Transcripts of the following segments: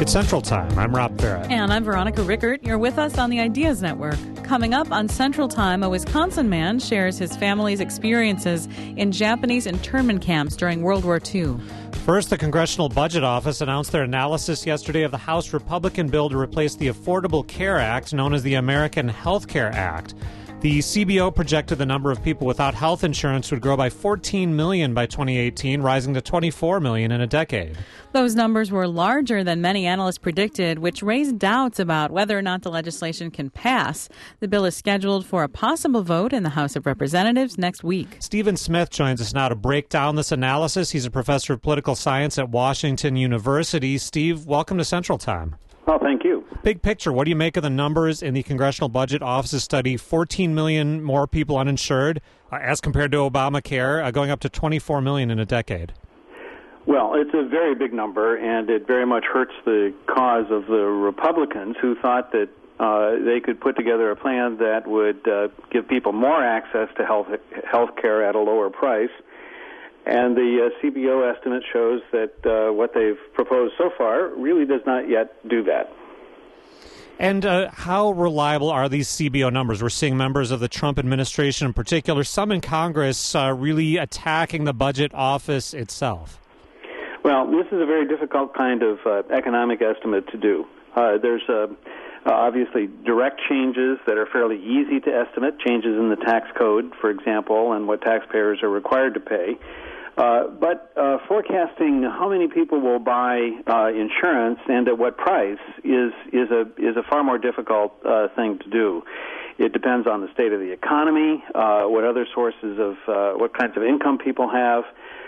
It's Central Time. I'm Rob Farah. And I'm Veronica Rickert. You're with us on the Ideas Network. Coming up on Central Time, a Wisconsin man shares his family's experiences in Japanese internment camps during World War II. First, the Congressional Budget Office announced their analysis yesterday of the House Republican bill to replace the Affordable Care Act, known as the American Health Care Act. The CBO projected the number of people without health insurance would grow by 14 million by 2018, rising to 24 million in a decade. Those numbers were larger than many analysts predicted, which raised doubts about whether or not the legislation can pass. The bill is scheduled for a possible vote in the House of Representatives next week. Stephen Smith joins us now to break down this analysis. He's a professor of political science at Washington University. Steve, welcome to Central Time. Oh, thank you. Big picture, what do you make of the numbers in the Congressional Budget Office's study? 14 million more people uninsured as compared to Obamacare, going up to 24 million in a decade. Well, it's a very big number, and it very much hurts the cause of the Republicans who thought that they could put together a plan that would give people more access to health care at a lower price. And the CBO estimate shows that what they've proposed so far really does not yet do that. And how reliable are these CBO numbers? We're seeing members of the Trump administration in particular, some in Congress, really attacking the budget office itself. Well, this is a very difficult kind of economic estimate to do. There's obviously direct changes that are fairly easy to estimate, changes in the tax code, for example, and what taxpayers are required to pay. But forecasting how many people will buy insurance and at what price is a far more difficult thing to do. It depends on the state of the economy, what other sources of what kinds of income people have,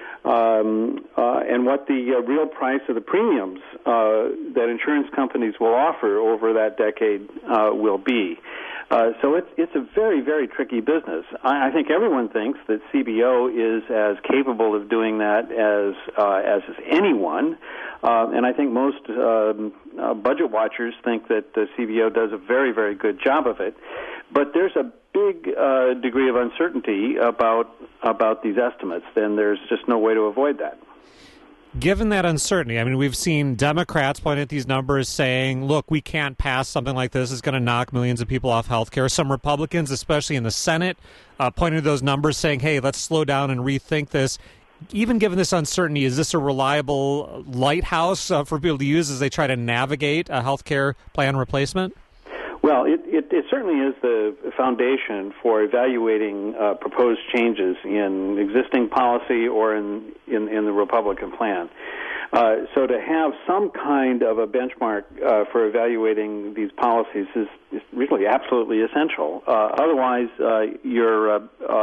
and what the real price of the premiums that insurance companies will offer over that decade will be. So it's a very, very tricky business. I think everyone thinks that CBO is as capable of doing that as is anyone, and I think most budget watchers think that the CBO does a very, very good job of it. But there's a big degree of uncertainty about these estimates, and there's just no way to avoid that. Given that uncertainty, I mean, we've seen Democrats point at these numbers saying, look, we can't pass something like this. It's going to knock millions of people off health care. Some Republicans, especially in the Senate, pointing to those numbers saying, hey, let's slow down and rethink this. Even given this uncertainty, is this a reliable lighthouse for people to use as they try to navigate a health care plan replacement? Well, it certainly is the foundation for evaluating proposed changes in existing policy or in the Republican plan. So to have some kind of a benchmark for evaluating these policies is really absolutely essential. Otherwise, you're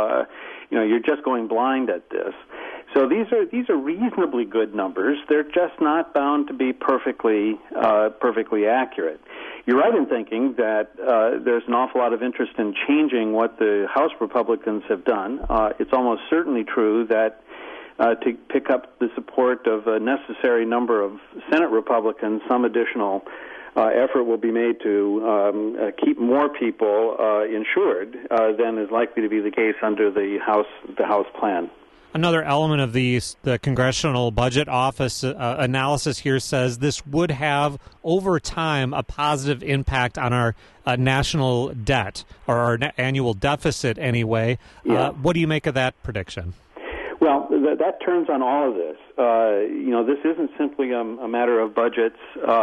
just going blind at this. So these are reasonably good numbers. They're just not bound to be perfectly accurate. You're right in thinking that there's an awful lot of interest in changing what the House Republicans have done. It's almost certainly true that to pick up the support of a necessary number of Senate Republicans, some additional effort will be made to keep more people insured than is likely to be the case under the House plan. Another element of the Congressional Budget Office analysis here says this would have, over time, a positive impact on our national debt, or our annual deficit anyway. Yeah. What do you make of that prediction? Well, that turns on all of this. This isn't simply a matter of budgets.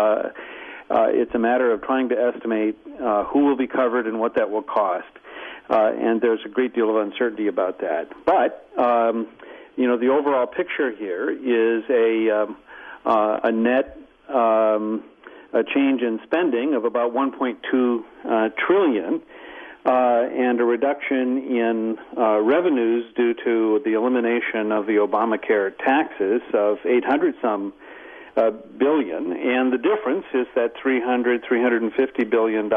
It's a matter of trying to estimate who will be covered and what that will cost. And there's a great deal of uncertainty about that. But the overall picture here is a net a change in spending of about $1.2 trillion, and a reduction in revenues due to the elimination of the Obamacare taxes of 800-some billion, and the difference is that $350 billion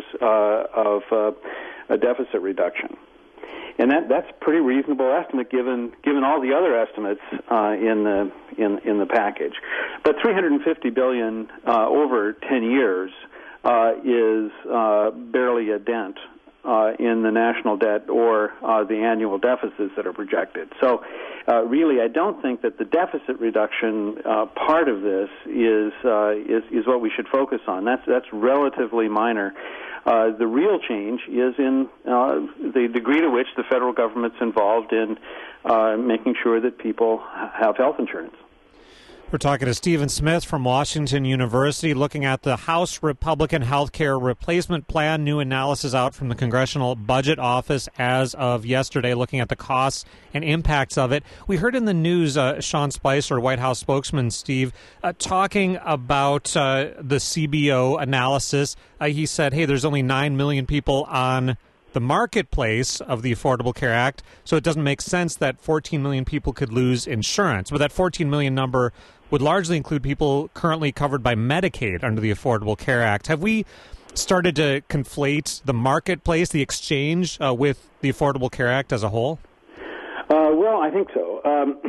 of a deficit reduction. And that's a pretty reasonable estimate given all the other estimates in the package. But $350 billion over 10 years is barely a dent in the national debt or the annual deficits that are projected. So really, I don't think that the deficit reduction part of this is what we should focus on. That's relatively minor. The real change is in the degree to which the federal government's involved in making sure that people have health insurance. We're talking to Stephen Smith from Washington University, looking at the House Republican health care replacement plan. New analysis out from the Congressional Budget Office as of yesterday, looking at the costs and impacts of it. We heard in the news Sean Spicer, White House spokesman, Steve, talking about the CBO analysis. He said, hey, there's only 9 million people on the marketplace of the Affordable Care Act, so it doesn't make sense that 14 million people could lose insurance. But that 14 million number would largely include people currently covered by Medicaid under the Affordable Care Act. Have we started to conflate the marketplace, the exchange, with the Affordable Care Act as a whole? Well, I think so.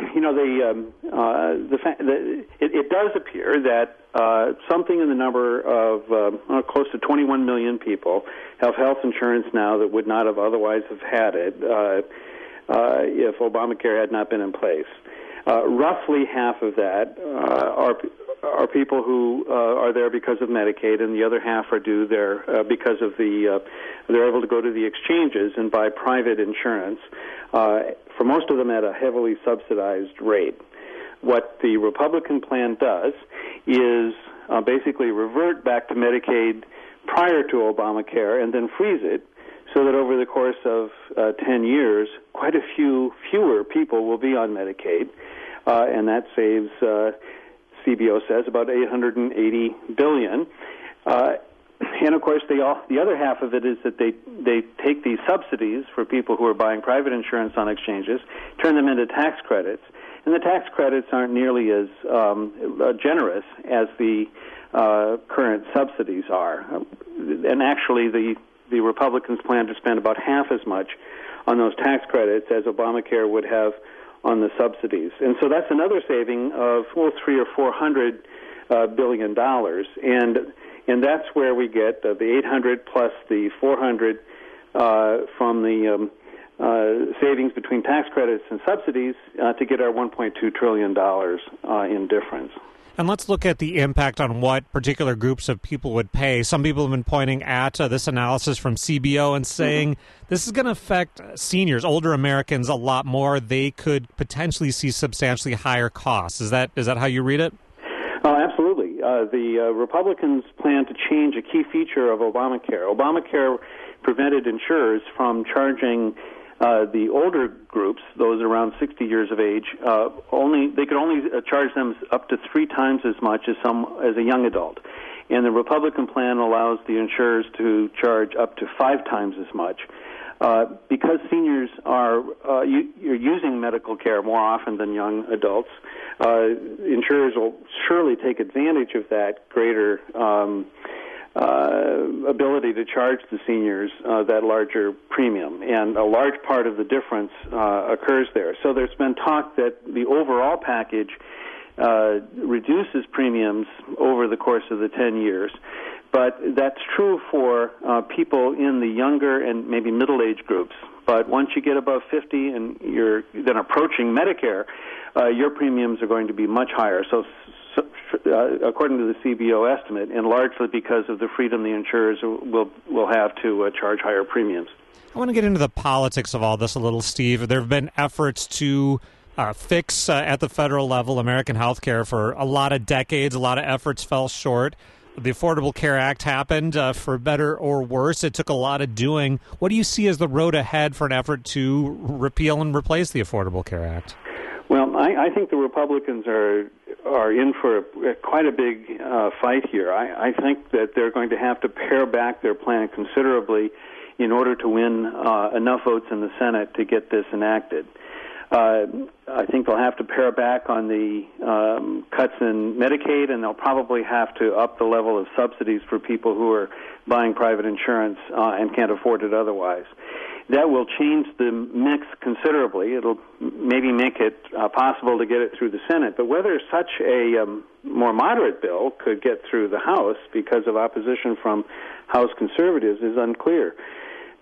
It does appear that something in the number of close to 21 million people have health insurance now that would not have otherwise have had it if Obamacare had not been in place. Roughly half of that are people who are there because of Medicaid, and the other half are due there because of they're able to go to the exchanges and buy private insurance. For most of them at a heavily subsidized rate. What the Republican plan does is basically revert back to Medicaid prior to Obamacare and then freeze it so that over the course of 10 years, quite a fewer people will be on Medicaid, and that saves, CBO says, about $880 billion. And, of course, the other half of it is that they take these subsidies for people who are buying private insurance on exchanges, turn them into tax credits, and the tax credits aren't nearly as generous as the current subsidies are. And actually, the Republicans plan to spend about half as much on those tax credits as Obamacare would have on the subsidies. And so that's another saving of, $300 or $400 billion. And that's where we get the 800 plus the 400 from the savings between tax credits and subsidies to get our $1.2 trillion in difference. And let's look at the impact on what particular groups of people would pay. Some people have been pointing at this analysis from CBO and saying this is going to affect seniors, older Americans, a lot more. They could potentially see substantially higher costs. Is that how you read it? Absolutely. The Republicans plan to change a key feature of Obamacare. Obamacare prevented insurers from charging the older groups, those around 60 years of age, they could only charge them up to 3 times as much as a young adult. And the Republican plan allows the insurers to charge up to 5 times as much. Because seniors are you're using medical care more often than young adults, insurers will surely take advantage of that greater ability to charge the seniors that larger premium, and a large part of the difference occurs there. So there's been talk that the overall package reduces premiums over the course of the 10 years. But that's true for people in the younger and maybe middle-age groups. But once you get above 50 and you're then approaching Medicare, your premiums are going to be much higher. So according to the CBO estimate, and largely because of the freedom the insurers will have to charge higher premiums. I want to get into the politics of all this a little, Steve. There have been efforts to fix at the federal level American health care for a lot of decades. A lot of efforts fell short. The Affordable Care Act happened for better or worse. It took a lot of doing. What do you see as the road ahead for an effort to repeal and replace the Affordable Care Act? Well, I think the Republicans are in for quite a big fight here. I think that they're going to have to pare back their plan considerably in order to win enough votes in the Senate to get this enacted. I think they'll have to pare back on the cuts in Medicaid, and they'll probably have to up the level of subsidies for people who are buying private insurance and can't afford it otherwise. That will change the mix considerably. It'll maybe make it possible to get it through the Senate. But whether such a more moderate bill could get through the House because of opposition from House conservatives is unclear.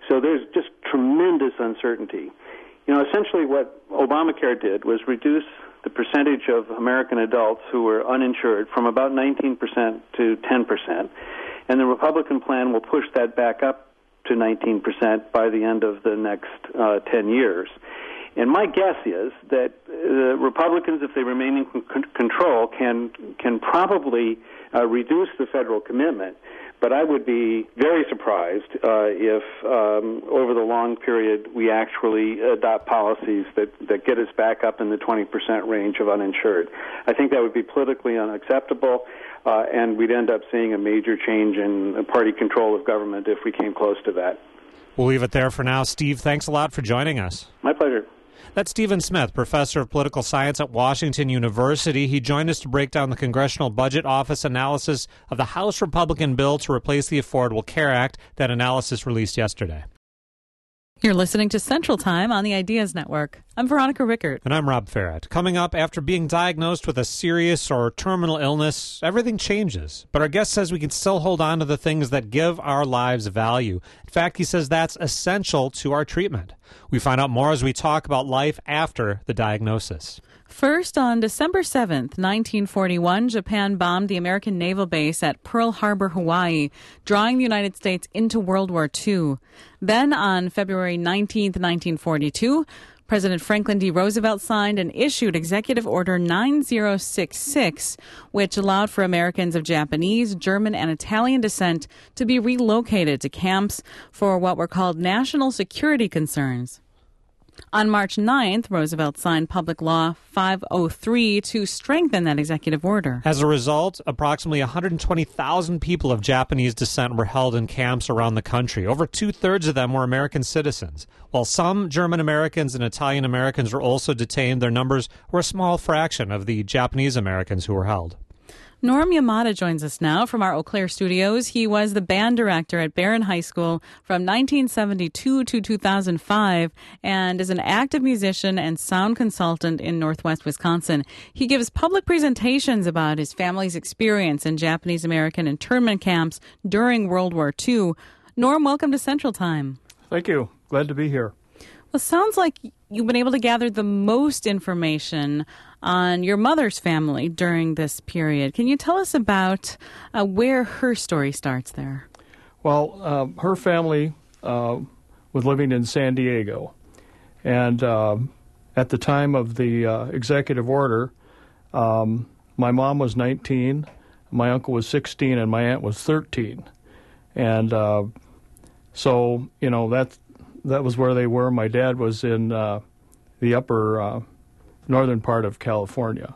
So there's just tremendous uncertainty. Essentially what Obamacare did was reduce the percentage of American adults who were uninsured from about 19% to 10%, and the Republican plan will push that back up to 19% by the end of the next 10 years. And my guess is that the Republicans, if they remain in control, can probably reduce the federal commitment. But I would be very surprised if, over the long period, we actually adopt policies that get us back up in the 20% range of uninsured. I think that would be politically unacceptable, and we'd end up seeing a major change in party control of government if we came close to that. We'll leave it there for now. Steve, thanks a lot for joining us. My pleasure. That's Stephen Smith, professor of political science at Washington University. He joined us to break down the Congressional Budget Office analysis of the House Republican bill to replace the Affordable Care Act. That analysis released yesterday. You're listening to Central Time on the Ideas Network. I'm Veronica Rickert. And I'm Rob Farrett. Coming up, after being diagnosed with a serious or terminal illness, everything changes. But our guest says we can still hold on to the things that give our lives value. In fact, he says that's essential to our treatment. We find out more as we talk about life after the diagnosis. First, on December 7th, 1941, Japan bombed the American naval base at Pearl Harbor, Hawaii, drawing the United States into World War II. Then, on February 19th, 1942, President Franklin D. Roosevelt signed and issued Executive Order 9066, which allowed for Americans of Japanese, German, and Italian descent to be relocated to camps for what were called national security concerns. On March 9th, Roosevelt signed Public Law 503 to strengthen that executive order. As a result, approximately 120,000 people of Japanese descent were held in camps around the country. Over two-thirds of them were American citizens. While some German Americans and Italian Americans were also detained, their numbers were a small fraction of the Japanese Americans who were held. Norm Yamada joins us now from our Eau Claire studios. He was the band director at Barron High School from 1972 to 2005 and is an active musician and sound consultant in Northwest Wisconsin. He gives public presentations about his family's experience in Japanese American internment camps during World War II. Norm, welcome to Central Time. Thank you. Glad to be here. Well, it sounds like you've been able to gather the most information on your mother's family during this period. Can you tell us about where her story starts there? Well, her family was living in San Diego. And at the time of the executive order, my mom was 19, my uncle was 16, and my aunt was 13. And so, that was where they were. My dad was in the upper northern part of California.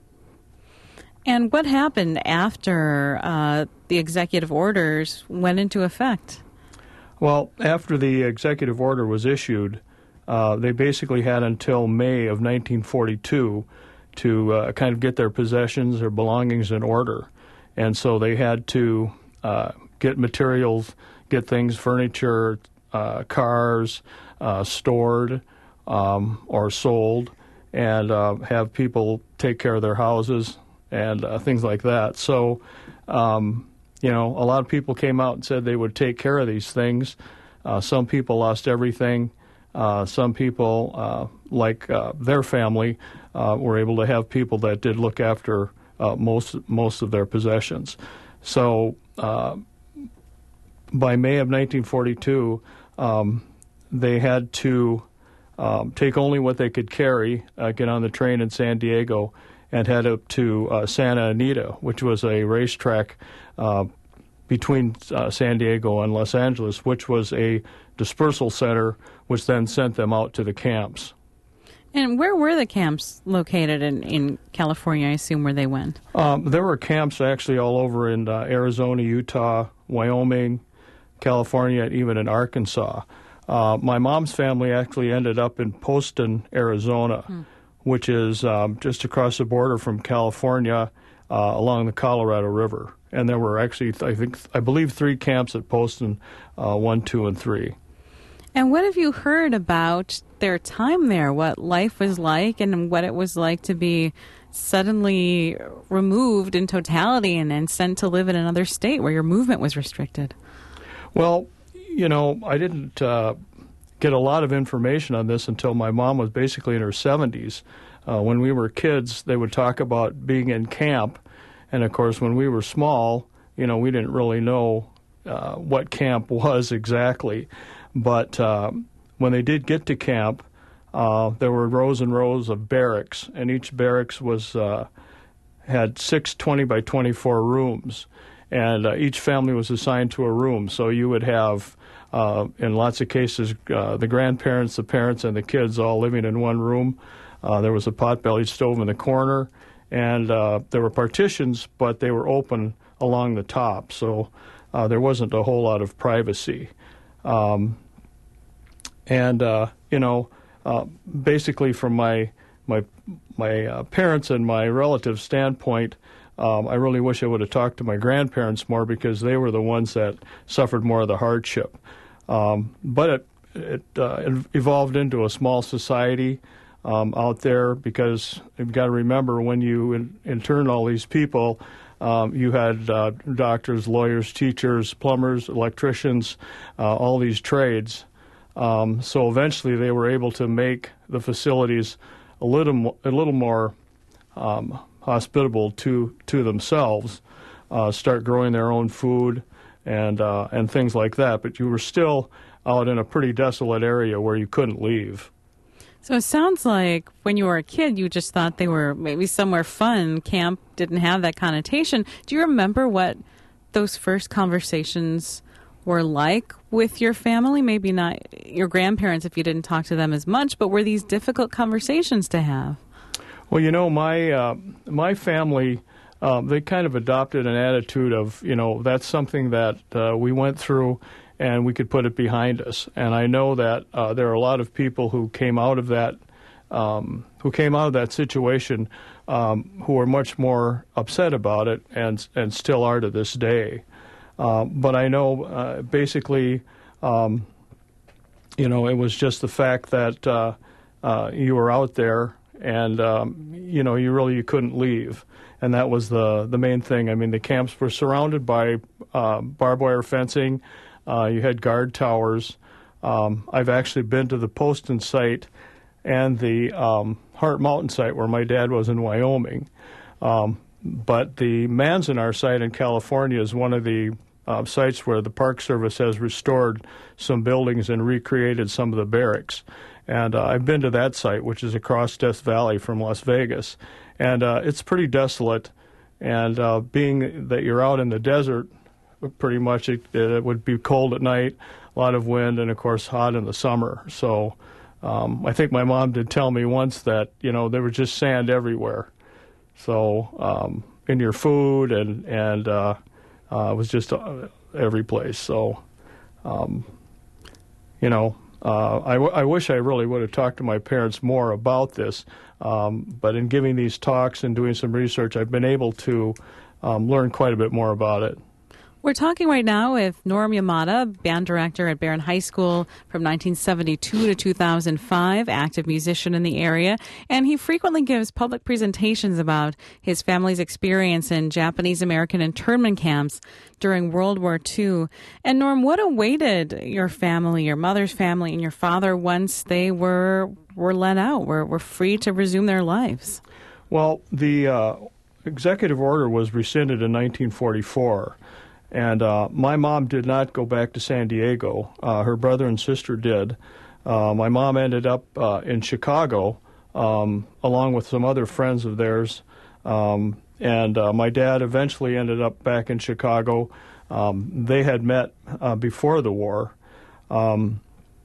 And what happened after the executive orders went into effect? Well, after the executive order was issued, they basically had until May of 1942 to kind of get their possessions, their belongings in order. And so they had to get materials, get things, furniture, cars stored or sold, and have people take care of their houses and things like that. So, a lot of people came out and said they would take care of these things. Some people lost everything. Some people, like their family, were able to have people that did look after most of their possessions. So, by May of 1942, they had to take only what they could carry, get on the train in San Diego, and head up to Santa Anita, which was a racetrack between San Diego and Los Angeles, which was a dispersal center, which then sent them out to the camps. And where were the camps located in California, I assume, where they went? There were camps actually all over in Arizona, Utah, Wyoming, California, and even in Arkansas. My mom's family actually ended up in Poston, Arizona, which is just across the border from California along the Colorado River. And there were actually, I believe, 3 camps at Poston, 1, 2, and 3. And what have you heard about their time there, what life was like and what it was like to be suddenly removed in totality and sent to live in another state where your movement was restricted? Well, I didn't get a lot of information on this until my mom was basically in her 70s. When we were kids, they would talk about being in camp. And, of course, when we were small, we didn't really know what camp was exactly. But when they did get to camp, there were rows and rows of barracks, and each barracks had 6 20 by 24 rooms. And each family was assigned to a room. So you would have, in lots of cases, the grandparents, the parents, and the kids all living in one room. There was a pot-bellied stove in the corner, and there were partitions, but they were open along the top. So there wasn't a whole lot of privacy. Basically from my parents and my relatives' standpoint, I really wish I would have talked to my grandparents more because they were the ones that suffered more of the hardship. But it evolved into a small society out there because you've got to remember when you intern all these people, you had doctors, lawyers, teachers, plumbers, electricians, all these trades. So eventually they were able to make the facilities a little more hospitable to themselves, start growing their own food and things like that. But you were still out in a pretty desolate area where you couldn't leave. So it sounds like when you were a kid, you just thought they were maybe somewhere fun. Camp didn't have that connotation. Do you remember what those first conversations were like with your family? Maybe not your grandparents if you didn't talk to them as much, but were these difficult conversations to have? Well, my family, they kind of adopted an attitude of, that's something that we went through and we could put it behind us. And I know that there are a lot of people who came out of that situation who are much more upset about it and still are to this day. But I know basically, it was just the fact that you were out there and, you couldn't leave. And that was the main thing. I mean, the camps were surrounded by barbed wire fencing. You had guard towers. I've actually been to the Poston site and the Hart Mountain site where my dad was in Wyoming. But the Manzanar site in California is one of the sites where the Park Service has restored some buildings and recreated some of the barracks. And I've been to that site, which is across Death Valley from Las Vegas. And it's pretty desolate. And being that you're out in the desert, pretty much it would be cold at night, a lot of wind, and, of course, hot in the summer. So I think my mom did tell me once that, there was just sand everywhere. So in your food and it was just every place. So, I wish I really would have talked to my parents more about this. But in giving these talks and doing some research, I've been able to learn quite a bit more about it. We're talking right now with Norm Yamada, band director at Barron High School from 1972 to 2005, active musician in the area, and he frequently gives public presentations about his family's experience in Japanese-American internment camps during World War II. And Norm, what awaited your family, your mother's family, and your father once they were let out, were free to resume their lives? Well, the executive order was rescinded in 1944. And my mom did not go back to San Diego. Her brother and sister did. My mom ended up in Chicago along with some other friends of theirs. And my dad eventually ended up back in Chicago. They had met before the war. And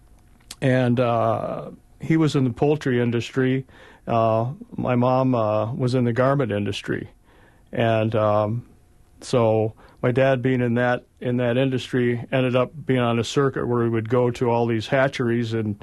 he was in the poultry industry. My mom was in the garment industry. And so my dad, being in that industry, ended up being on a circuit where he would go to all these hatcheries in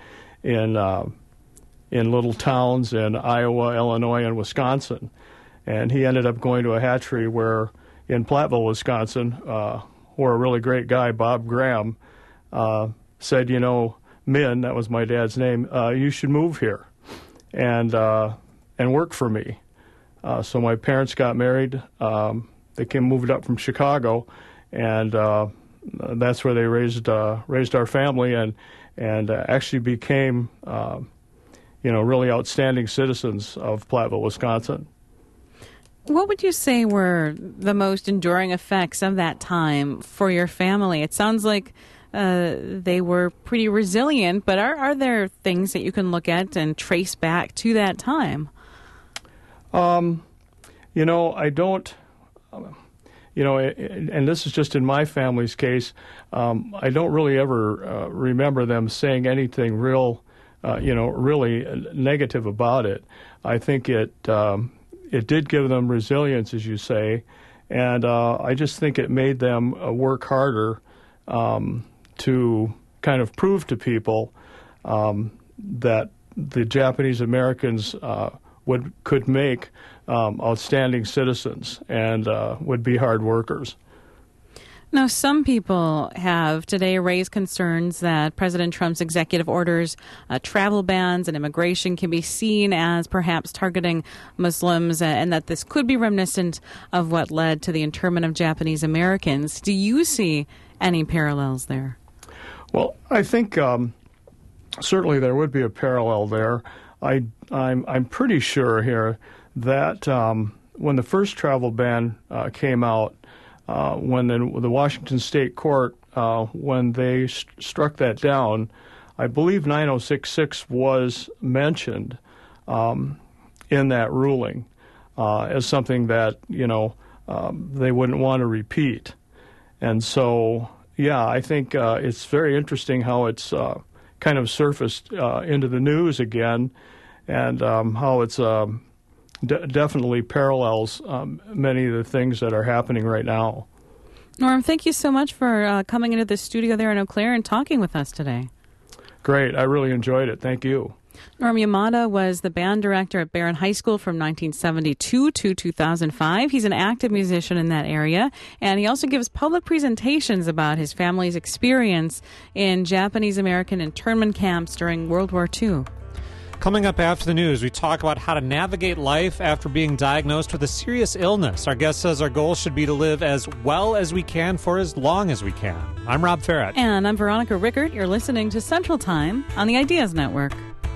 little towns in Iowa, Illinois, and Wisconsin. And he ended up going to a hatchery in Platteville, Wisconsin, where a really great guy, Bob Graham, said, Min, that was my dad's name, you should move here and work for me. So my parents got married. They moved up from Chicago, and that's where they raised our family and actually became really outstanding citizens of Platteville, Wisconsin. What would you say were the most enduring effects of that time for your family? It sounds like they were pretty resilient, but are there things that you can look at and trace back to that time? I don't, and this is just in my family's case, I don't really ever remember them saying anything really negative about it. I think it did give them resilience, as you say, and I just think it made them work harder to kind of prove to people that the Japanese Americans could make outstanding citizens and would be hard workers. Now, some people have today raised concerns that President Trump's executive orders, travel bans, and immigration can be seen as perhaps targeting Muslims, and that this could be reminiscent of what led to the internment of Japanese Americans. Do you see any parallels there? Well, I think certainly there would be a parallel there. I'm pretty sure here that when the first travel ban came out, when the Washington State Court, when they struck that down, I believe 9066 was mentioned in that ruling as something that, they wouldn't want to repeat. And so, yeah, I think it's very interesting how it's kind of surfaced into the news again, and how it's definitely parallels many of the things that are happening right now. Norm, thank you so much for coming into the studio there in Eau Claire and talking with us today. Great. I really enjoyed it. Thank you. Norm Yamada was the band director at Barron High School from 1972 to 2005. He's an active musician in that area, and he also gives public presentations about his family's experience in Japanese-American internment camps during World War II. Coming up after the news, we talk about how to navigate life after being diagnosed with a serious illness. Our guest says our goal should be to live as well as we can for as long as we can. I'm Rob Farrett. And I'm Veronica Rickert. You're listening to Central Time on the Ideas Network.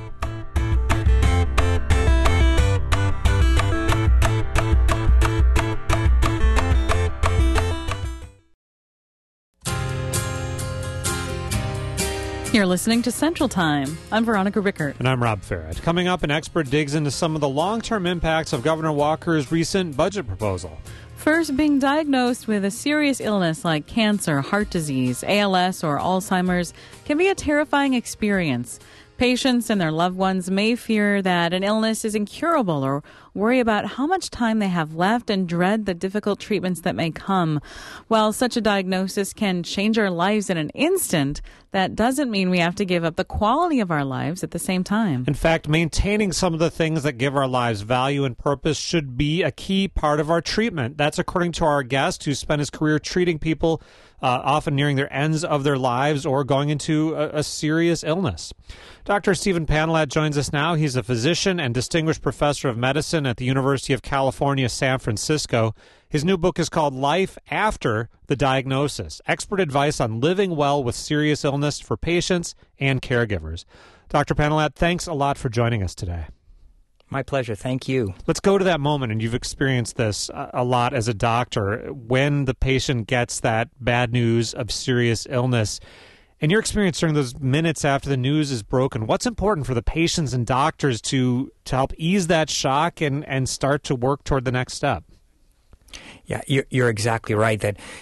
You're listening to Central Time. I'm Veronica Rickert. And I'm Rob Farrett. Coming up, an expert digs into some of the long-term impacts of Governor Walker's recent budget proposal. First, being diagnosed with a serious illness like cancer, heart disease, ALS, or Alzheimer's can be a terrifying experience. Patients and their loved ones may fear that an illness is incurable or worry about how much time they have left and dread the difficult treatments that may come. While such a diagnosis can change our lives in an instant, that doesn't mean we have to give up the quality of our lives at the same time. In fact, maintaining some of the things that give our lives value and purpose should be a key part of our treatment. That's according to our guest, who spent his career treating people often nearing their ends of their lives or going into a serious illness. Dr. Stephen Panelat joins us now. He's a physician and distinguished professor of medicine at the University of California, San Francisco. His new book is called Life After the Diagnosis, Expert Advice on Living Well with Serious Illness for Patients and Caregivers. Dr. Panelat, thanks a lot for joining us today. My pleasure. Thank you. Let's go to that moment, and you've experienced this a lot as a doctor, when the patient gets that bad news of serious illness. In your experience during those minutes after the news is broken, what's important for the patients and doctors to help ease that shock and start to work toward the next step? Yeah, you're exactly right.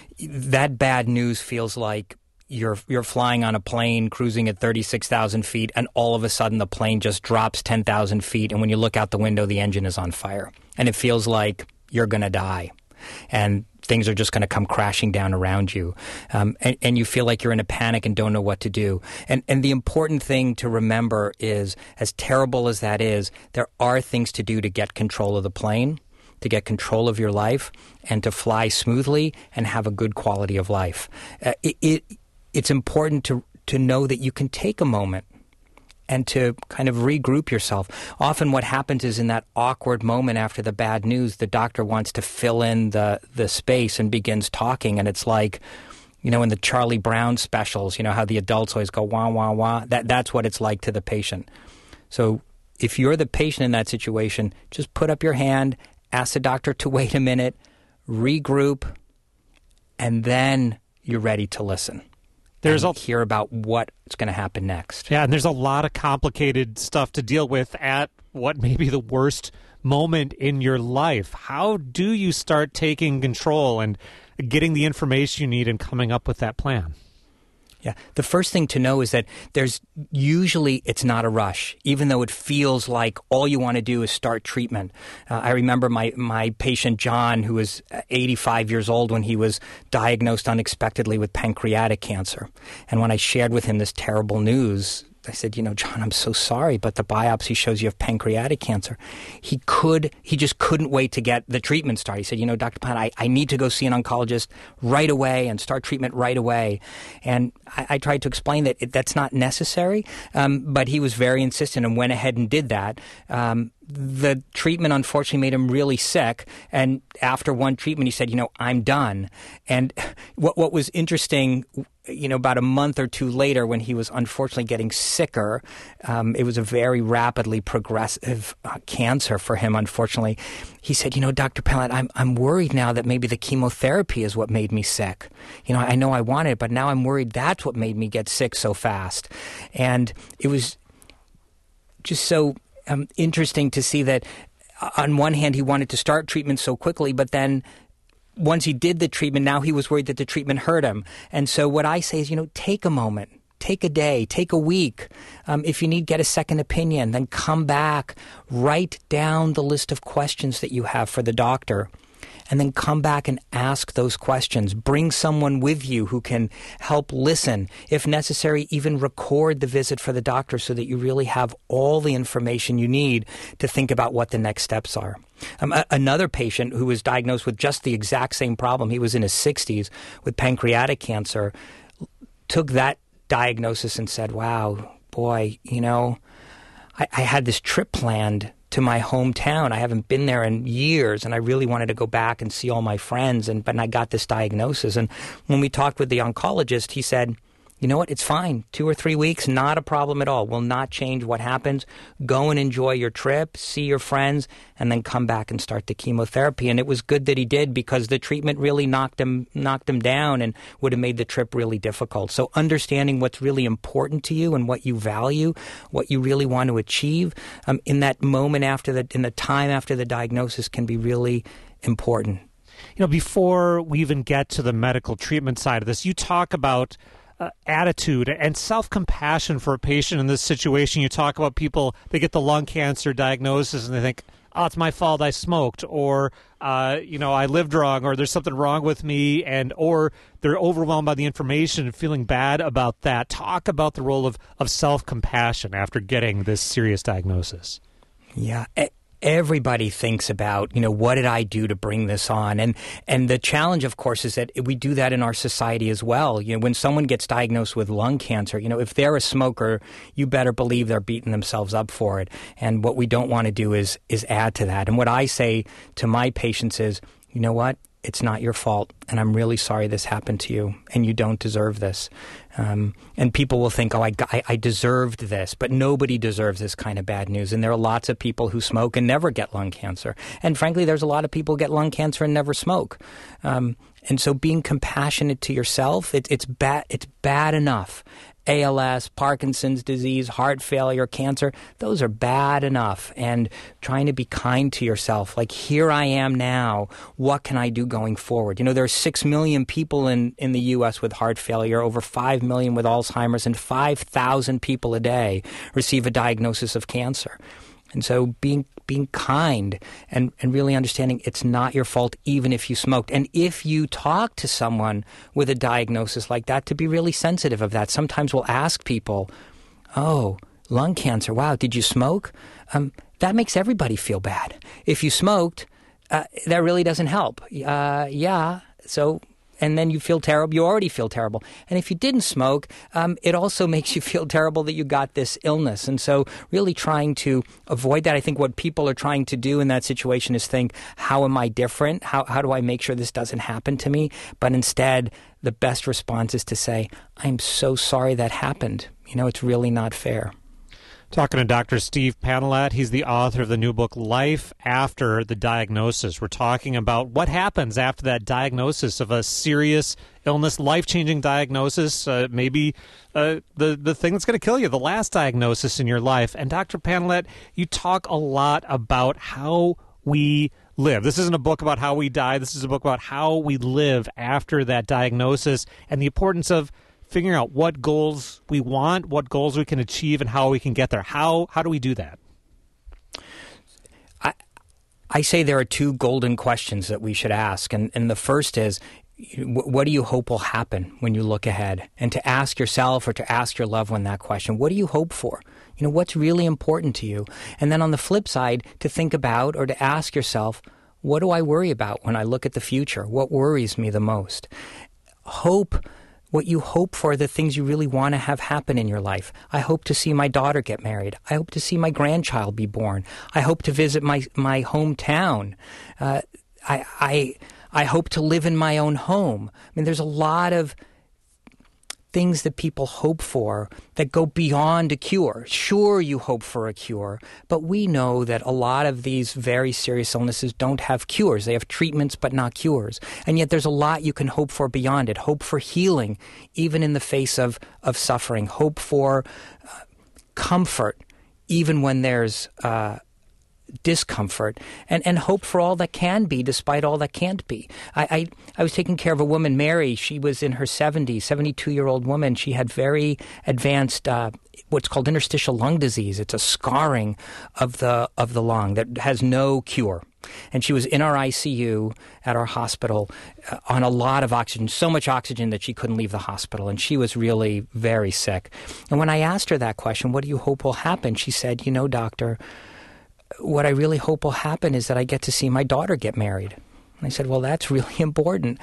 That bad news feels like you're flying on a plane cruising at 36,000 feet, and all of a sudden the plane just drops 10,000 feet, and when you look out the window, the engine is on fire. And it feels like you're going to die. And things are just going to come crashing down around you. And you feel like you're in a panic and don't know what to do. And the important thing to remember is, as terrible as that is, there are things to do to get control of the plane, to get control of your life, and to fly smoothly and have a good quality of life. It's important to know that you can take a moment and to kind of regroup yourself. Often what happens is, in that awkward moment after the bad news, the doctor wants to fill in the space and begins talking, and it's like In the Charlie Brown specials, how the adults always go, wah, wah, wah. That's what it's like to the patient. So if you're the patient in that situation, just put up your hand, ask the doctor to wait a minute, regroup, and then you're ready to listen. Hear about what's going to happen next. Yeah, and there's a lot of complicated stuff to deal with at what may be the worst moment in your life. How do you start taking control and getting the information you need and coming up with that plan? Yeah. The first thing to know is that it's not a rush, even though it feels like all you want to do is start treatment. I remember my patient John, who was 85 years old when he was diagnosed unexpectedly with pancreatic cancer. And when I shared with him this terrible news, I said, John, I'm so sorry, but the biopsy shows you have pancreatic cancer. He just couldn't wait to get the treatment started. He said, Dr. Plant, I need to go see an oncologist right away and start treatment right away. And I tried to explain that that's not necessary, but he was very insistent and went ahead and did that. The treatment, unfortunately, made him really sick. And after one treatment, he said, I'm done. And what was interesting, about a month or two later, when he was unfortunately getting sicker, it was a very rapidly progressive cancer for him, unfortunately. He said, Dr. Plant, I'm worried now that maybe the chemotherapy is what made me sick. I know I wanted it, but now I'm worried that's what made me get sick so fast. And it was just so interesting to see that on one hand he wanted to start treatment so quickly, but then once he did the treatment, now he was worried that the treatment hurt him. And so what I say is, take a moment, take a day, take a week. If you need, get a second opinion, then come back, write down the list of questions that you have for the doctor, and then come back and ask those questions. Bring someone with you who can help listen. If necessary, even record the visit for the doctor so that you really have all the information you need to think about what the next steps are. Another patient who was diagnosed with just the exact same problem, he was in his 60s with pancreatic cancer, took that diagnosis and said, wow, boy, I had this trip planned to my hometown. I haven't been there in years, and I really wanted to go back and see all my friends, but I got this diagnosis. And when we talked with the oncologist, he said, you know what, it's fine. 2 or 3 weeks, not a problem at all. Will not change what happens. Go and enjoy your trip, see your friends, and then come back and start the chemotherapy. And it was good that he did, because the treatment really knocked him down and would have made the trip really difficult. So understanding what's really important to you and what you value, what you really want to achieve in that moment in the time after the diagnosis can be really important. Before we even get to the medical treatment side of this, you talk about attitude and self-compassion for a patient in this situation. You talk about people, they get the lung cancer diagnosis and they think, oh, it's my fault, I smoked, or, I lived wrong, or there's something wrong with me, or they're overwhelmed by the information and feeling bad about that. Talk about the role of self-compassion after getting this serious diagnosis. Yeah. Everybody thinks about, what did I do to bring this on? And the challenge, of course, is that we do that in our society as well. When someone gets diagnosed with lung cancer, if they're a smoker, you better believe they're beating themselves up for it. And what we don't want to do is add to that. And what I say to my patients is, you know what? It's not your fault, and I'm really sorry this happened to you, and you don't deserve this. And people will think, oh, I deserved this, but nobody deserves this kind of bad news. And there are lots of people who smoke and never get lung cancer. And frankly, there's a lot of people who get lung cancer and never smoke. And so being compassionate to yourself, it's bad enough. ALS, Parkinson's disease, heart failure, cancer, those are bad enough. And trying to be kind to yourself, like, here I am now, what can I do going forward? There are 6 million people in the U.S. with heart failure, over 5 million with Alzheimer's, and 5,000 people a day receive a diagnosis of cancer. And so being kind and really understanding it's not your fault even if you smoked. And if you talk to someone with a diagnosis like that, to be really sensitive of that. Sometimes we'll ask people, oh, lung cancer, wow, did you smoke? That makes everybody feel bad. If you smoked, that really doesn't help. Yeah, so and then you feel terrible. You already feel terrible. And if you didn't smoke, it also makes you feel terrible that you got this illness. And so really trying to avoid that. I think what people are trying to do in that situation is think, how am I different? How do I make sure this doesn't happen to me? But instead, the best response is to say, I'm so sorry that happened. It's really not fair. Talking to Dr. Steve Pantellat. He's the author of the new book, Life After the Diagnosis. We're talking about what happens after that diagnosis of a serious illness, life-changing diagnosis, maybe the thing that's going to kill you, the last diagnosis in your life. And Dr. Pantellat, you talk a lot about how we live. This isn't a book about how we die. This is a book about how we live after that diagnosis and the importance of figuring out what goals we want, what goals we can achieve, and how we can get there. How do we do that? I say there are two golden questions that we should ask. And the first is, what do you hope will happen when you look ahead? And to ask yourself or to ask your loved one that question, what do you hope for? What's really important to you? And then on the flip side, to think about or to ask yourself, what do I worry about when I look at the future? What worries me the most? What you hope for, the things you really want to have happen in your life. I hope to see my daughter get married. I hope to see my grandchild be born. I hope to visit my hometown. I hope to live in my own home. There's a lot of things that people hope for that go beyond a cure. Sure, you hope for a cure, but we know that a lot of these very serious illnesses don't have cures. They have treatments, but not cures. And yet there's a lot you can hope for beyond it. Hope for healing, even in the face of suffering. Hope for comfort, even when there's discomfort, and hope for all that can be despite all that can't be. I was taking care of a woman, Mary. She was in her 70s, 72-year-old woman. She had very advanced what's called interstitial lung disease. It's a scarring of the lung that has no cure. And she was in our ICU at our hospital on a lot of oxygen, so much oxygen that she couldn't leave the hospital, and she was really very sick. And when I asked her that question, what do you hope will happen? She said, doctor, what I really hope will happen is that I get to see my daughter get married. And I said, well, that's really important.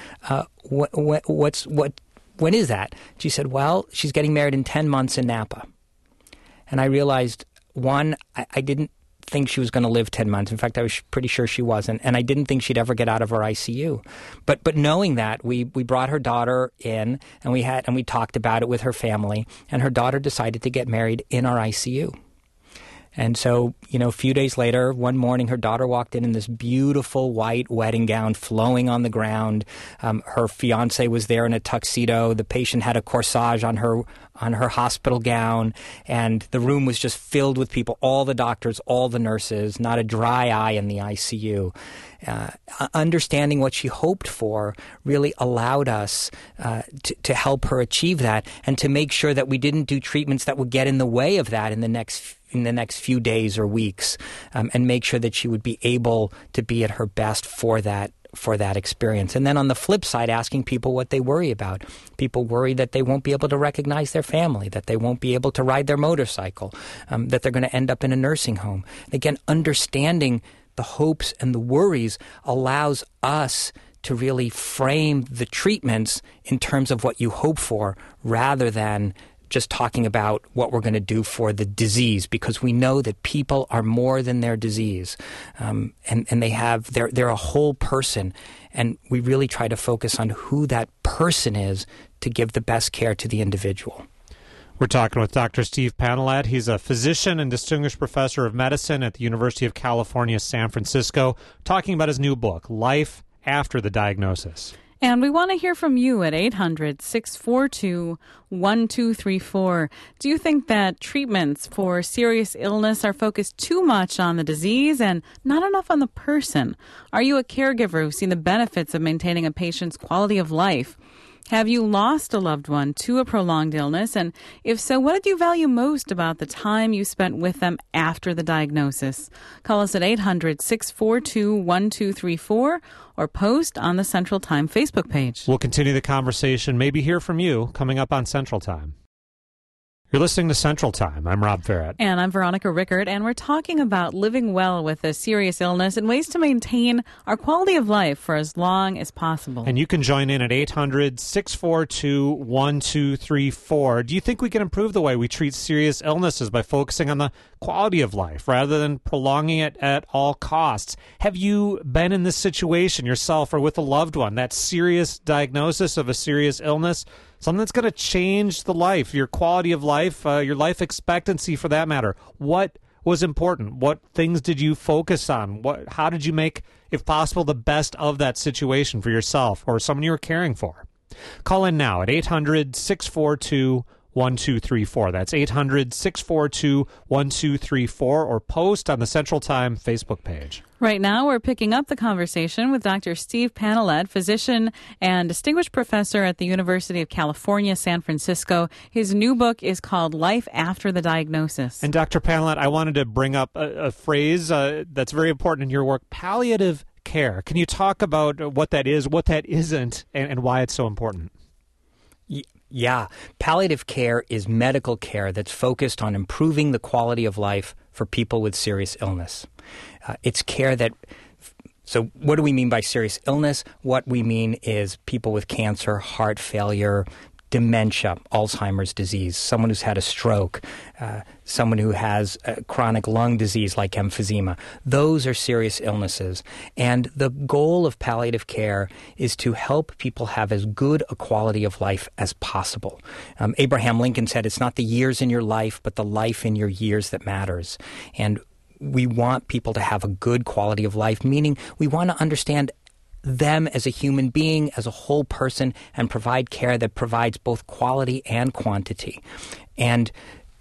When is that? She said, well, she's getting married in 10 months in Napa. And I realized, one, I didn't think she was going to live 10 months. In fact, I was pretty sure she wasn't. And I didn't think she'd ever get out of her ICU. But knowing that, we brought her daughter in, and we talked about it with her family. And her daughter decided to get married in our ICU. And so, a few days later, one morning, her daughter walked in this beautiful white wedding gown flowing on the ground. Her fiance was there in a tuxedo. The patient had a corsage on her hospital gown, and the room was just filled with people, all the doctors, all the nurses, not a dry eye in the ICU. Understanding what she hoped for really allowed us to help her achieve that, and to make sure that we didn't do treatments that would get in the way of that in the next few days or weeks, and make sure that she would be able to be at her best for that experience. And then on the flip side, asking people what they worry about. People worry that they won't be able to recognize their family, that they won't be able to ride their motorcycle, that they're going to end up in a nursing home. And again, understanding the hopes and the worries allows us to really frame the treatments in terms of what you hope for, rather than just talking about what we're going to do for the disease, because we know that people are more than their disease, and they're a whole person, and we really try to focus on who that person is to give the best care to the individual. We're talking with Dr. Steve Pantellat. He's a physician and distinguished professor of medicine at the University of California, San Francisco, talking about his new book, Life After the Diagnosis. And we want to hear from you at 800-642-1234. Do you think that treatments for serious illness are focused too much on the disease and not enough on the person? Are you a caregiver who's seen the benefits of maintaining a patient's quality of life? Have you lost a loved one to a prolonged illness? And if so, what did you value most about the time you spent with them after the diagnosis? Call us at 800-642-1234 or post on the Central Time Facebook page. We'll continue the conversation, maybe hear from you, coming up on Central Time. You're listening to Central Time. I'm Rob Farrett. And I'm Veronica Rickert, and we're talking about living well with a serious illness and ways to maintain our quality of life for as long as possible. And you can join in at 800-642-1234. Do you think we can improve the way we treat serious illnesses by focusing on the quality of life rather than prolonging it at all costs? Have you been in this situation yourself or with a loved one, that serious diagnosis of a serious illness? Something that's going to change the life, your quality of life, your life expectancy for that matter. What was important? What things did you focus on? How did you make, if possible, the best of that situation for yourself or someone you were caring for? Call in now at 800-642-1234. That's 800-642-1234, or post on the Central Time Facebook page. Right now, we're picking up the conversation with Dr. Steve Panelet, physician and distinguished professor at the University of California, San Francisco. His new book is called Life After the Diagnosis. And Dr. Panelet, I wanted to bring up a phrase that's very important in your work, palliative care. Can you talk about what that is, what that isn't, and why it's so important? Yeah. Palliative care is medical care that's focused on improving the quality of life for people with serious illness. It's care that... So what do we mean by serious illness? What we mean is people with cancer, heart failure, dementia, Alzheimer's disease, someone who's had a stroke, someone who has chronic lung disease like emphysema. Those are serious illnesses. And the goal of palliative care is to help people have as good a quality of life as possible. Abraham Lincoln said, it's not the years in your life, but the life in your years that matters. And we want people to have a good quality of life, meaning we want to understand them as a human being, as a whole person, and provide care that provides both quality and quantity. And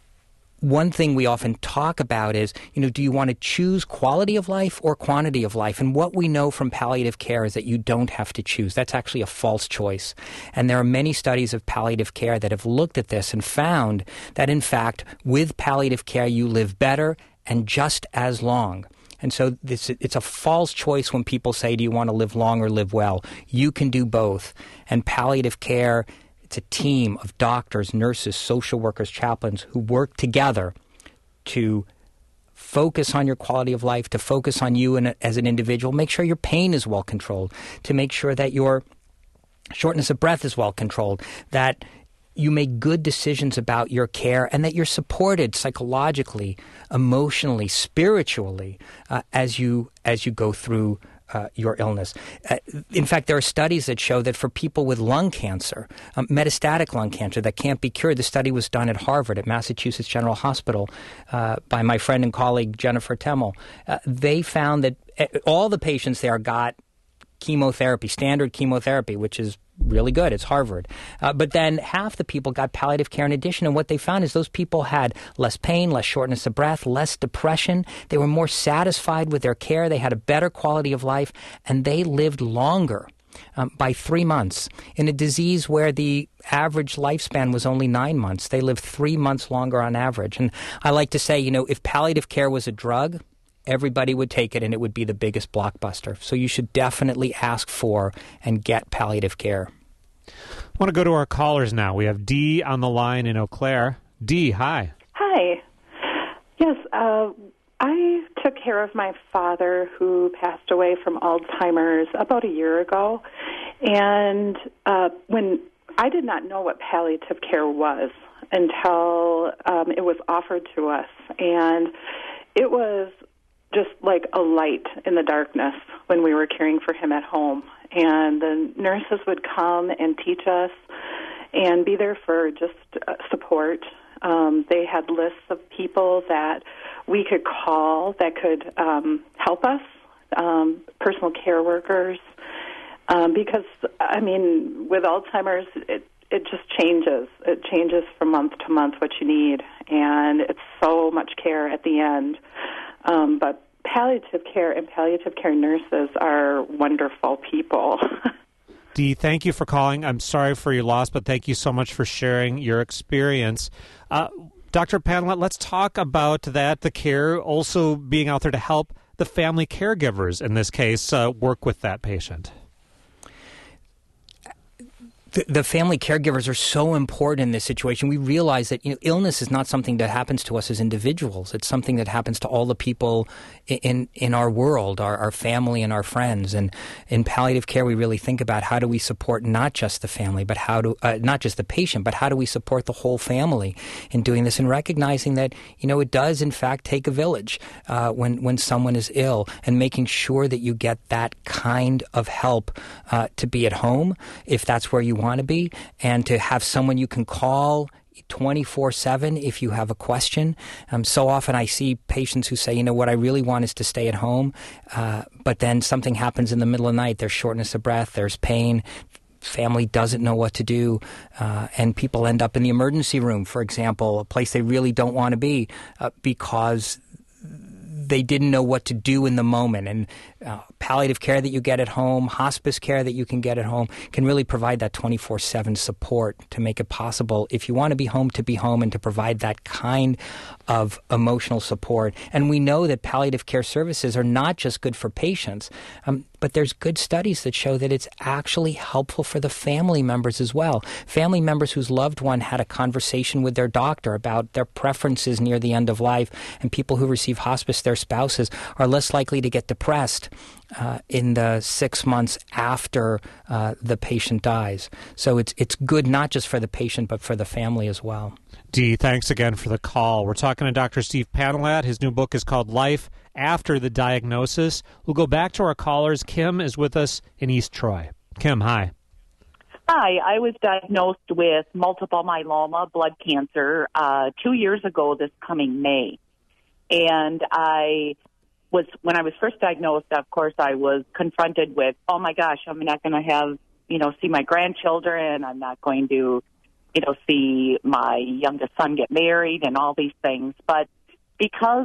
one thing we often talk about is, do you want to choose quality of life or quantity of life? And what we know from palliative care is that you don't have to choose. That's actually a false choice. And there are many studies of palliative care that have looked at this and found that, in fact, with palliative care, you live better and just as long. And so it's a false choice when people say, do you want to live long or live well? You can do both. And palliative care, it's a team of doctors, nurses, social workers, chaplains who work together to focus on your quality of life, to focus on you as an individual, make sure your pain is well controlled, to make sure that your shortness of breath is well controlled, that you make good decisions about your care, and that you're supported psychologically, emotionally, spiritually as you go through your illness. In fact, there are studies that show that for people with lung cancer, metastatic lung cancer that can't be cured, the study was done at Harvard, at Massachusetts General Hospital, by my friend and colleague Jennifer Temmel. They found that all the patients there got chemotherapy, standard chemotherapy, which is really good. It's Harvard. But then half the people got palliative care in addition. And what they found is those people had less pain, less shortness of breath, less depression. They were more satisfied with their care. They had a better quality of life, and they lived longer by 3 months. In a disease where the average lifespan was only 9 months, they lived 3 months longer on average. And I like to say, if palliative care was a drug, everybody would take it and it would be the biggest blockbuster. So you should definitely ask for and get palliative care. I want to go to our callers now. We have Dee on the line in Eau Claire. Dee, hi. Hi. Yes, I took care of my father who passed away from Alzheimer's about a year ago. And when I did not know what palliative care was until it was offered to us. And it was just like a light in the darkness when we were caring for him at home. And the nurses would come and teach us and be there for just support. They had lists of people that we could call that could help us, personal care workers, because, with Alzheimer's, it just changes. It changes from month to month what you need, and it's so much care at the end. But palliative care and palliative care nurses are wonderful people. Dee, thank you for calling. I'm sorry for your loss, but thank you so much for sharing your experience. Dr. Panelet, let's talk about that, the care, also being out there to help the family caregivers, in this case, work with that patient. the family caregivers are so important in this situation. We realize that illness is not something that happens to us as individuals. It's something that happens to all the people in our world, our family and our friends. And in palliative care, we really think about how do we support not just the family, but not just the patient, but how do we support the whole family in doing this, and recognizing that it does in fact take a village when someone is ill, and making sure that you get that kind of help to be at home if that's where you want to be, and to have someone you can call 24/7 if you have a question. So often I see patients who say, what I really want is to stay at home, but then something happens in the middle of the night. There's shortness of breath, there's pain, family doesn't know what to do, and people end up in the emergency room, for example, a place they really don't want to be because they didn't know what to do in the moment. And palliative care that you get at home, hospice care that you can get at home, can really provide that 24/7 support to make it possible, if you want to be home, and to provide that kind of emotional support. And we know that palliative care services are not just good for patients, but there's good studies that show that it's actually helpful for the family members as well. Family members whose loved one had a conversation with their doctor about their preferences near the end of life, and people who receive hospice, their spouses, are less likely to get depressed in the 6 months after the patient dies. So it's good not just for the patient, but for the family as well. Dee, thanks again for the call. We're talking to Dr. Steve Panelat. His new book is called Life After the Diagnosis. We'll go back to our callers. Kim is with us in East Troy. Kim, hi. Hi, I was diagnosed with multiple myeloma, blood cancer, 2 years ago this coming May. And when I was first diagnosed, of course, I was confronted with, oh my gosh, I'm not going to have, see my grandchildren. I'm not going to, see my youngest son get married and all these things. But because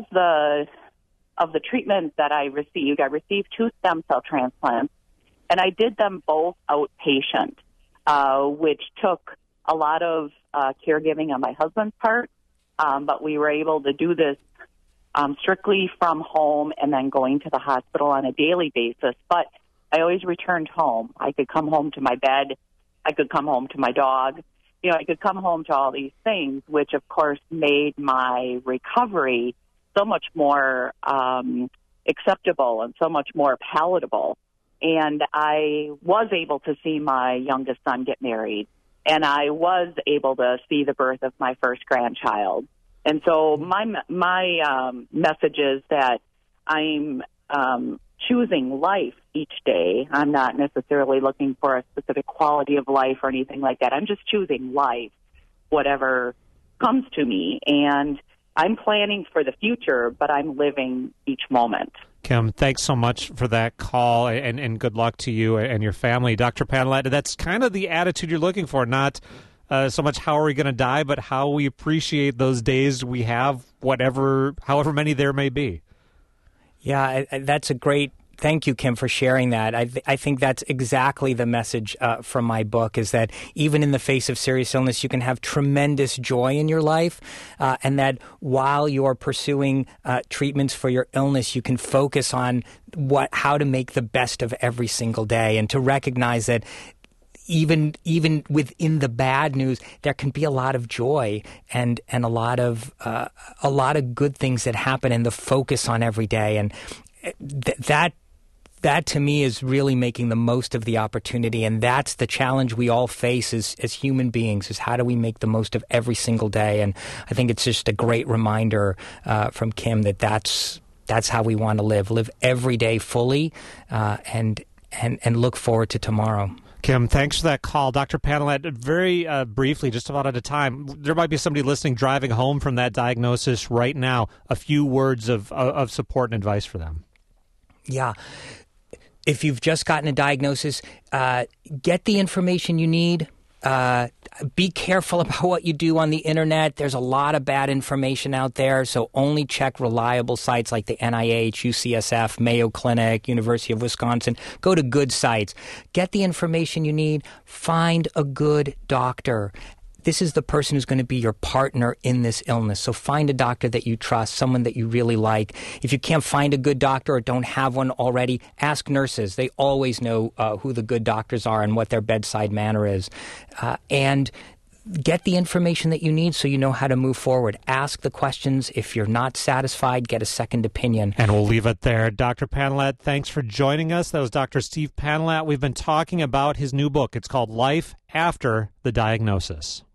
of the treatment that I received 2 stem cell transplants, and I did them both outpatient, which took a lot of caregiving on my husband's part. But we were able to do this strictly from home, and then going to the hospital on a daily basis. But I always returned home. I could come home to my bed. I could come home to my dog. I could come home to all these things, which, of course, made my recovery so much more acceptable and so much more palatable. And I was able to see my youngest son get married, and I was able to see the birth of my first grandchild. And so my message is that I'm choosing life each day. I'm not necessarily looking for a specific quality of life or anything like that. I'm just choosing life, whatever comes to me. And I'm planning for the future, but I'm living each moment. Kim, thanks so much for that call, and good luck to you and your family. Dr. Panelat, that's kind of the attitude you're looking for, not so much how are we going to die, but how we appreciate those days we have, however many there may be. Yeah, that's a great. Thank you, Kim, for sharing that. I think that's exactly the message from my book, is that even in the face of serious illness, you can have tremendous joy in your life, and that while you're pursuing treatments for your illness, you can focus on how to make the best of every single day, and to recognize that even within the bad news, there can be a lot of joy and a lot of good things that happen, and the focus on every day. And that to me is really making the most of the opportunity, and that's the challenge we all face as human beings, is how do we make the most of every single day. And I think it's just a great reminder from Kim that's how we want to live every day fully, and look forward to tomorrow. Kim, thanks for that call. Dr. Panelat, very briefly, just about out of time, there might be somebody listening driving home from that diagnosis right now. A few words of support and advice for them. Yeah. If you've just gotten a diagnosis, get the information you need. Be careful about what you do on the internet. There's a lot of bad information out there, so only check reliable sites like the NIH, UCSF, Mayo Clinic, University of Wisconsin. Go to good sites. Get the information you need. Find a good doctor. this is the person who's going to be your partner in this illness. So find a doctor that you trust, someone that you really like. If you can't find a good doctor or don't have one already, ask nurses. They always know who the good doctors are and what their bedside manner is. And get the information that you need so you know how to move forward. Ask the questions. If you're not satisfied, get a second opinion. And we'll leave it there. Dr. Panelat, thanks for joining us. That was Dr. Steve Panelat. We've been talking about his new book. It's called Life After the Diagnosis.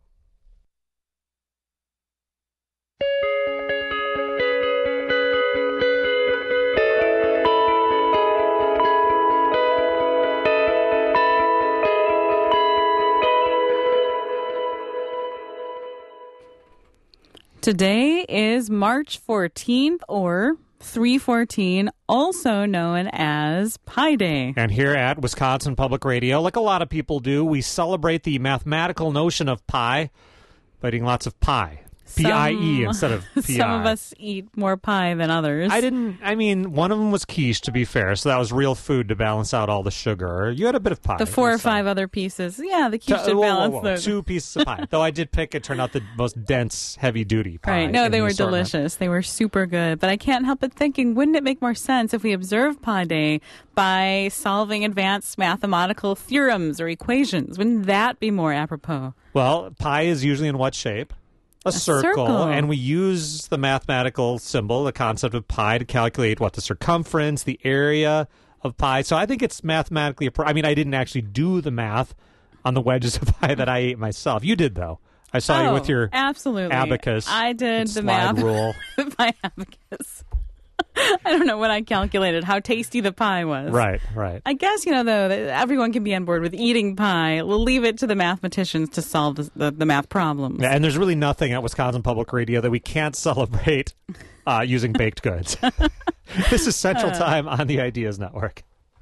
Today is March 14th, or 314, also known as Pi Day. And here at Wisconsin Public Radio, like a lot of people do, we celebrate the mathematical notion of pi by eating lots of pie. P-I-E instead of P-I. Some of us eat more pie than others. One of them was quiche, to be fair, so that was real food to balance out all the sugar. You had a bit of pie. The 4 or 5 other pieces. Yeah, the quiche did balance those. 2 pieces of pie. Though I did pick, it turned out the most dense, heavy-duty pie. Right. No, they were delicious. They were super good. But I can't help but thinking, wouldn't it make more sense if we observe Pi Day by solving advanced mathematical theorems or equations? Wouldn't that be more apropos? Well, pi is usually in what shape? A circle, and we use the mathematical symbol, the concept of pi, to calculate the circumference, the area of pi. So I think it's mathematically I didn't actually do the math on the wedges of pie that I ate myself. You did, though. I saw you with your absolutely abacus. I did the math rule with my abacus. I don't know what I calculated, how tasty the pie was. Right. I guess, though, that everyone can be on board with eating pie. We'll leave it to the mathematicians to solve the math problems. Yeah, and there's really nothing at Wisconsin Public Radio that we can't celebrate using baked goods. This is Central Time on the Ideas Network.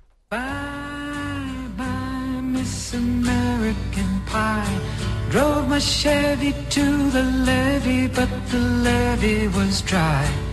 Bye, bye, Miss American Pie. Drove my Chevy to the levee, but the levee was dry.